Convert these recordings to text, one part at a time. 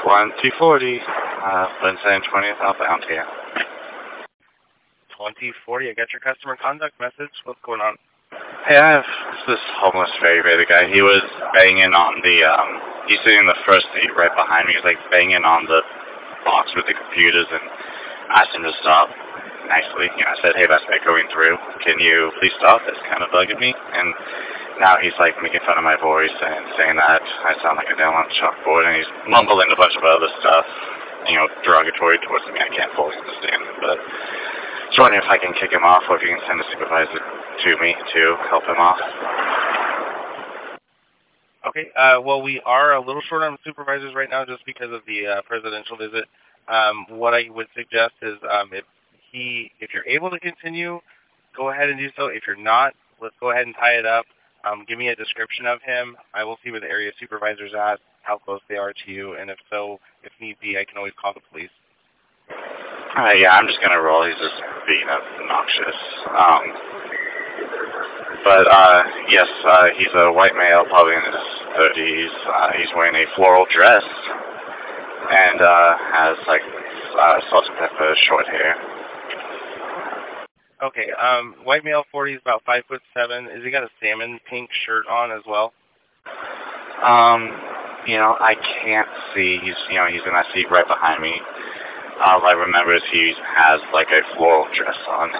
2040, Lincoln 20th outbound here. 2040, I got your customer conduct message. What's going on? Hey, I have this homeless ferry guy. He was banging on the, he's sitting in the first seat right behind me. He's like banging on the box with the computers and asked him to stop nicely. You know, I said, hey, that's me going through. Can you please stop? That's kind of bugging me. And now he's like making fun of my voice and saying that I sound like a nail on a chalkboard, and he's mumbling a bunch of other stuff, you know, derogatory towards me. I can't fully understand it, but just wondering if I can kick him off or if you can send a supervisor to me to help him off. Okay, well, we are a little short on supervisors right now just because of the presidential visit. What I would suggest is if you're able to continue, go ahead and do so. If you're not, let's go ahead and tie it up. Give me a description of him. I will see where the area supervisor's at, how close they are to you, and if so, if need be, I can always call the police. Yeah, I'm just going to roll. He's just being obnoxious. Yes, he's a white male, probably in his 30s. He's wearing a floral dress and has, like, salt and pepper short hair. Okay, white male, 40, is about 5'7". Has he got a salmon pink shirt on as well? You know, I can't see. He's in that seat right behind me. All I remember is he has, like, a floral dress on.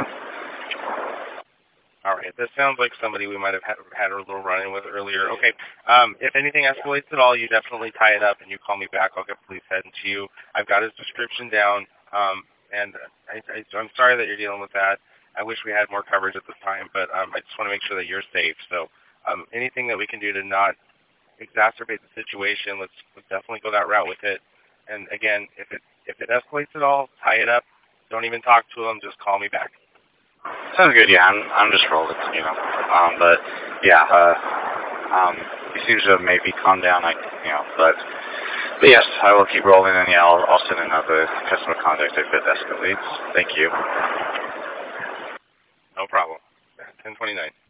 All right, this sounds like somebody we might have had a little run-in with earlier. Okay, if anything escalates at all, you definitely tie it up and you call me back. I'll get police heading to you. I've got his description down, and I'm sorry that you're dealing with that. I wish we had more coverage at this time, but I just want to make sure that you're safe. So anything that we can do to not exacerbate the situation, let's definitely go that route with it. And again, if it escalates at all, tie it up. Don't even talk to him. Just call me back. Sounds good. Yeah, I'm just rolling, you know. But yeah, he seems to have maybe calmed down, like, you know. But yes, I will keep rolling, and yeah, I'll send another customer contact if it escalates. Thank you. No problem. 1029.